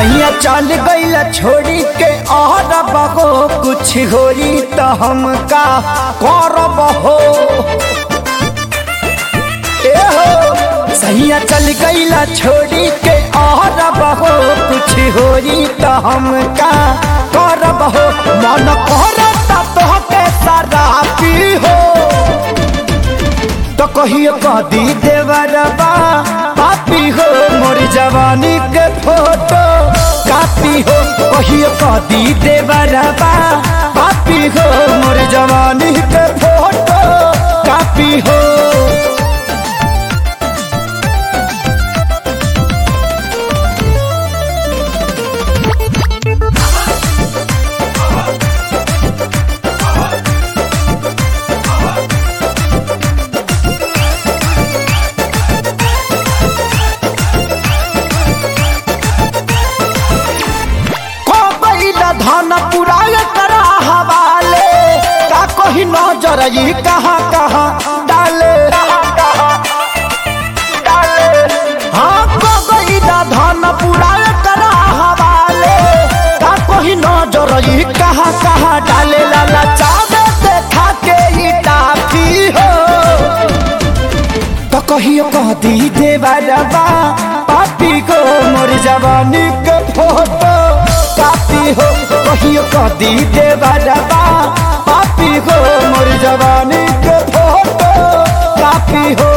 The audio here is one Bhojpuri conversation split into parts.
सैया चल गईला छोड़ी के और बहो कुछ होई तो हमका करब हो। ए हो सैया चल गईला छोड़ी के और बहो कुछ होई तो हमका करब हो। मन करता तोहके शराबी हो तो कहियो कदी देवरबा पापी हो। मोर जवानी के फोटो कापी हो कहियो कदी देवरबा पापी हो। मोर जवानी के फोटो कापी हो। धन पुराय करा हवाले का कोई नजर ये कहाँ कहाँ डाले। हाँ को गई धन पुराय करा हवाले का कोई नजर ये कहाँ कहाँ डाले। लाला चावे देखा के ही टाफी हो तो कहियो कह दी देवरबा पापी को। मोर जवानी के फोटो कापी हो कहियो कदी देवरबा पापी हो। मोर जवानी के फोटो कापी हो।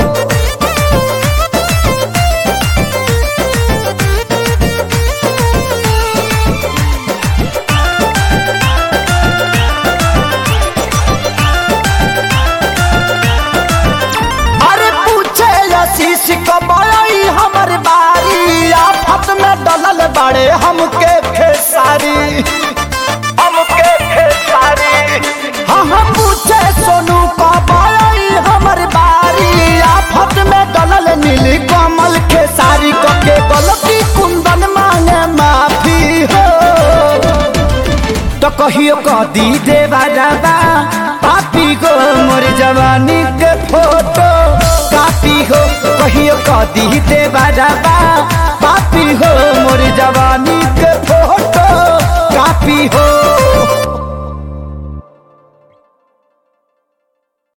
अरे पूछे आशीष कमाई हमर बारी आफत में डलल बड़े हमके खेसारी हाँ हाँ पूछे सोनू कमाई हमर बारी आफत में डलल नीली कमल खेसारी। के गलती कुंदन मांगे माफी हो तो कहियो कदी देवरबा पापी को। मोर जवानी के फोटो कापी हो कहियो कदी देवरबा पापी हो। मोर जवानी के फोटो कापी हो।